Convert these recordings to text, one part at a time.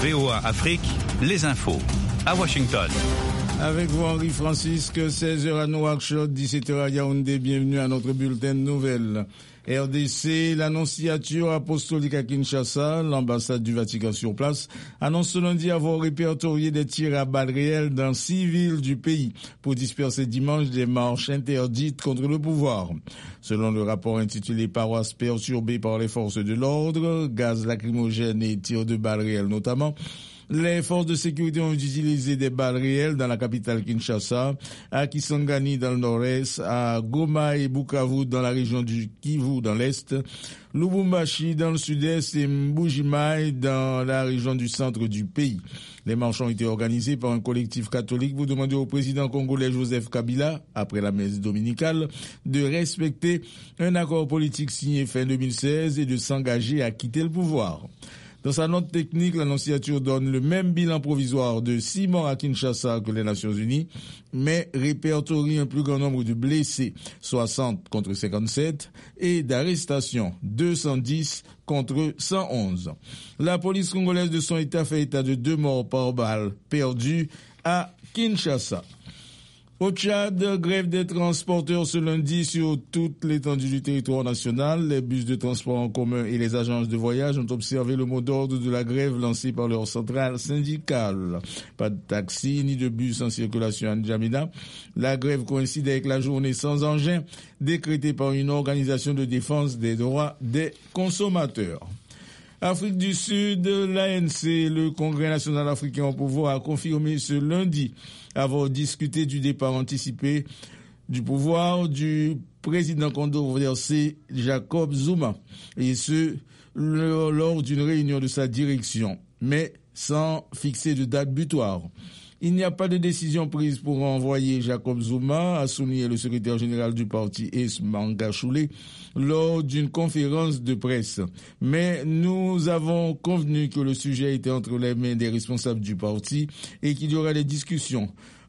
VOA Afrique, les infos. À Washington. Avec vous, Henri Francisque, 16h à Nouakchott, 17h à Yaoundé. Bienvenue à notre bulletin de nouvelles. RDC, l'annonciature apostolique à Kinshasa, l'ambassade du Vatican sur place, annonce ce lundi avoir répertorié des tirs à balles réelles dans 6 villes du pays pour disperser dimanche des marches interdites contre le pouvoir. Selon le rapport intitulé « Paroisse perturbée par les forces de l'ordre, gaz lacrymogène et tirs de balles réelles notamment », les forces de sécurité ont utilisé des balles réelles dans la capitale Kinshasa, à Kisangani dans le nord-est, à Goma et Bukavu dans la région du Kivu dans l'est, Lubumbashi dans le sud-est et Mbuji-Mayi dans la région du centre du pays. Les marches ont été organisées par un collectif catholique pour demander au président congolais Joseph Kabila, après la messe dominicale, de respecter un accord politique signé fin 2016 et de s'engager à quitter le pouvoir. Dans sa note technique, l'annonciature donne le même bilan provisoire de 6 morts à Kinshasa que les Nations Unies, mais répertorie un plus grand nombre de blessés, 60 contre 57, et d'arrestations, 210 contre 111. La police congolaise de son état fait état de 2 morts par balle perdues à Kinshasa. Au Tchad, grève des transporteurs ce lundi sur toute l'étendue du territoire national. Les bus de transport en commun et les agences de voyage ont observé le mot d'ordre de la grève lancée par leur centrale syndicale. Pas de taxi ni de bus en circulation à N'Djamena. La grève coïncide avec la journée sans engin décrétée par une organisation de défense des droits des consommateurs. Afrique du Sud, l'ANC, le Congrès national africain au pouvoir, a confirmé ce lundi avoir discuté du départ anticipé du pouvoir du président controversé Jacob Zuma, et ce, lors d'une réunion de sa direction, mais sans fixer de date butoir. Il n'y a pas de décision prise pour renvoyer Jacob Zuma, a souligné le secrétaire général du parti Esmanga Choulé lors d'une conférence de presse. Mais nous avons convenu que le sujet était entre les mains des responsables du parti et qu'il y aura des discussions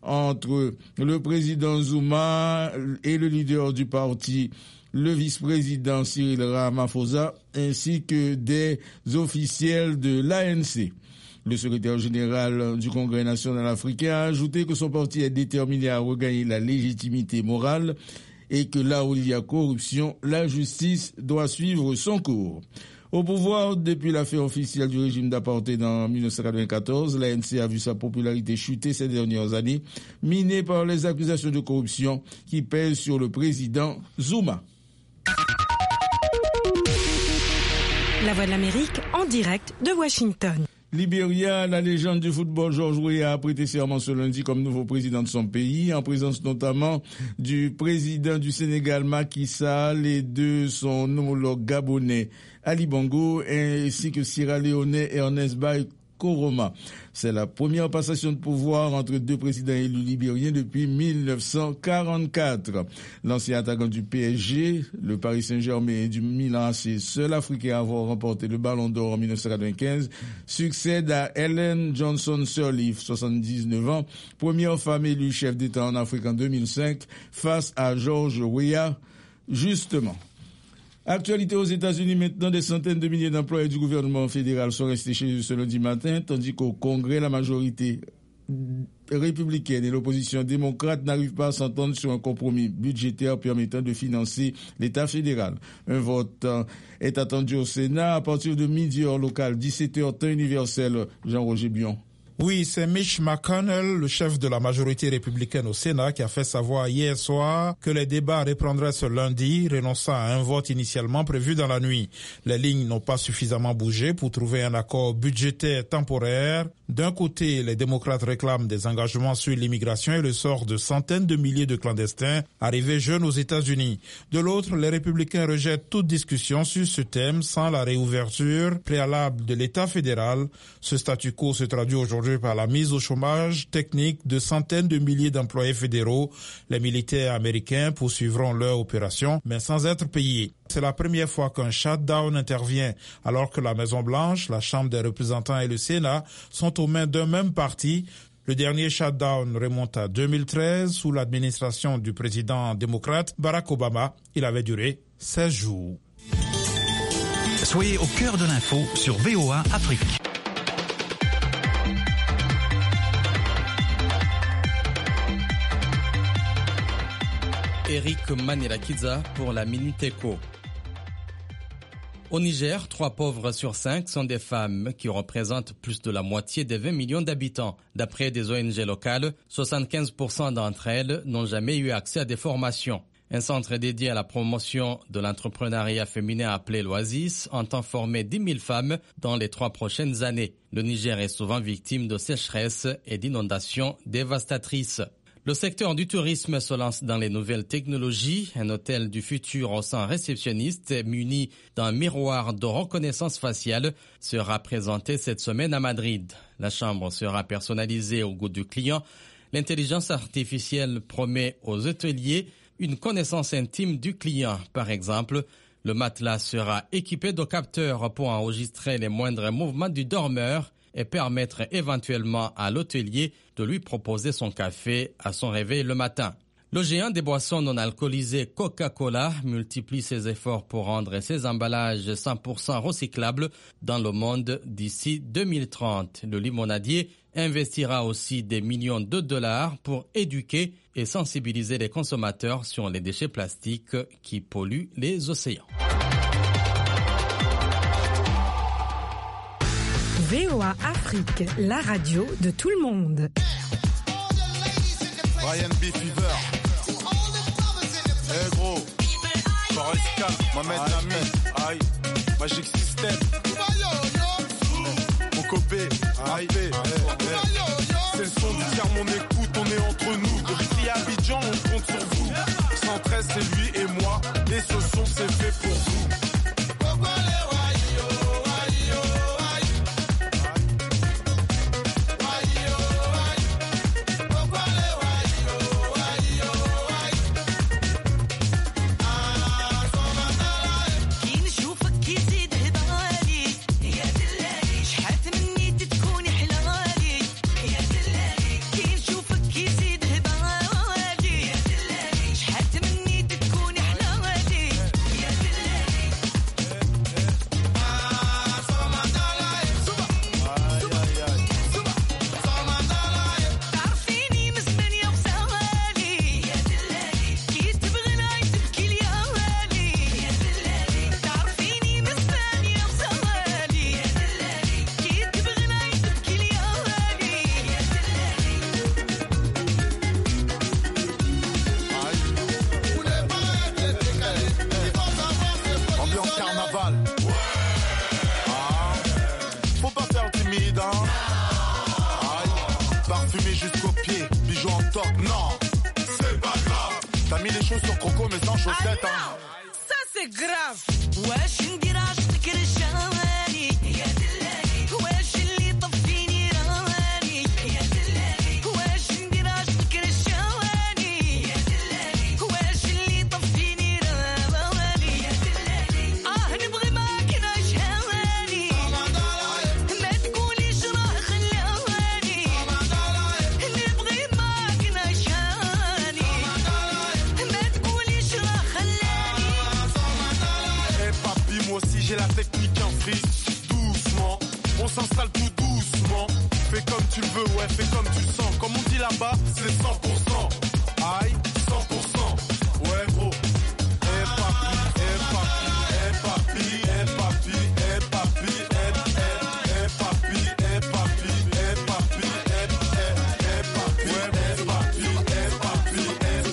entre le président Zuma et le leader du parti, le vice-président Cyril Ramaphosa, ainsi que des officiels de l'ANC. Le secrétaire général du Congrès national africain a ajouté que son parti est déterminé à regagner la légitimité morale et que là où il y a corruption, la justice doit suivre son cours. Au pouvoir, depuis la fin officielle du régime d'apartheid en 1994, l'ANC a vu sa popularité chuter ces dernières années, minée par les accusations de corruption qui pèsent sur le président Zuma. La Voix de l'Amérique en direct de Washington. Libéria, la légende du football George Weah a prêté serment ce lundi comme nouveau président de son pays, en présence notamment du président du Sénégal Macky Sall et de son homologue gabonais Ali Bongo, ainsi que sierra-léonais Ernest Bai Koroma. C'est la première passation de pouvoir entre deux présidents élus libériens depuis 1944. L'ancien attaquant du PSG, le Paris Saint-Germain et du Milan AC, seul Africain à avoir remporté le Ballon d'Or en 1995, succède à Ellen Johnson Sirleaf, 79 ans, première femme élue chef d'État en Afrique en 2005, face à George Weah, justement. Actualité aux États-Unis maintenant, des centaines de milliers d'employés du gouvernement fédéral sont restés chez eux ce lundi matin, tandis qu'au Congrès, la majorité républicaine et l'opposition démocrate n'arrivent pas à s'entendre sur un compromis budgétaire permettant de financer l'État fédéral. Un vote est attendu au Sénat à partir de midi heure locale, 17h temps universel. Jean-Roger Bion. Oui, c'est Mitch McConnell, le chef de la majorité républicaine au Sénat, qui a fait savoir hier soir que les débats reprendraient ce lundi, renonçant à un vote initialement prévu dans la nuit. Les lignes n'ont pas suffisamment bougé pour trouver un accord budgétaire temporaire. D'un côté, les démocrates réclament des engagements sur l'immigration et le sort de centaines de milliers de clandestins arrivés jeunes aux États-Unis. De l'autre, les républicains rejettent toute discussion sur ce thème sans la réouverture préalable de l'État fédéral. Ce statu quo se traduit aujourd'hui par la mise au chômage technique de centaines de milliers d'employés fédéraux. Les militaires américains poursuivront leur opération, mais sans être payés. C'est la première fois qu'un shutdown intervient, alors que la Maison-Blanche, la Chambre des représentants et le Sénat sont aux mains d'un même parti. Le dernier shutdown remonte à 2013, sous l'administration du président démocrate Barack Obama. Il avait duré 16 jours. Soyez au cœur de l'info sur VOA Afrique. Eric Manirakiza pour la Minute Éco. Au Niger, 3 pauvres sur 5 sont des femmes qui représentent plus de la moitié des 20 millions d'habitants. D'après des ONG locales, 75% d'entre elles n'ont jamais eu accès à des formations. Un centre dédié à la promotion de l'entrepreneuriat féminin appelé l'Oasis entend former 10 000 femmes dans les 3 prochaines années. Le Niger est souvent victime de sécheresses et d'inondations dévastatrices. Le secteur du tourisme se lance dans les nouvelles technologies. Un hôtel du futur au sein réceptionniste muni d'un miroir de reconnaissance faciale sera présenté cette semaine à Madrid. La chambre sera personnalisée au goût du client. L'intelligence artificielle promet aux hôteliers une connaissance intime du client. Par exemple, le matelas sera équipé de capteurs pour enregistrer les moindres mouvements du dormeur et permettre éventuellement à l'hôtelier de lui proposer son café à son réveil le matin. Le géant des boissons non alcoolisées Coca-Cola multiplie ses efforts pour rendre ses emballages 100% recyclables dans le monde d'ici 2030. Le limonadier investira aussi des millions de dollars pour éduquer et sensibiliser les consommateurs sur les déchets plastiques qui polluent les océans. VOA Afrique, la radio de tout le monde. Ryan B. Fever. Eh gros. Forest Camp, Mohamed Nami. Aïe. Magic System. Mokobé. Aïe. C'est le son du tiers, mon écoute, on est entre nous. Depuis Abidjan, on compte sur vous. 113, c'est lui et moi. Et ce son, c'est fait pour vous. Ça c'est grave. Ouais, j'ai la technique en frise. Doucement, on s'installe tout doucement. Fais comme tu veux, ouais, fais comme tu sens. Comme on dit là-bas, c'est 100%. Aïe, 100%. Ouais, gros. Eh papi, eh papi, eh papi, eh papi, eh papi, eh papi, eh papi, eh papi, eh papi, ouais, eh papi, eh papi, eh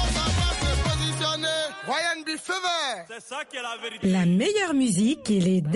La meilleure musique et les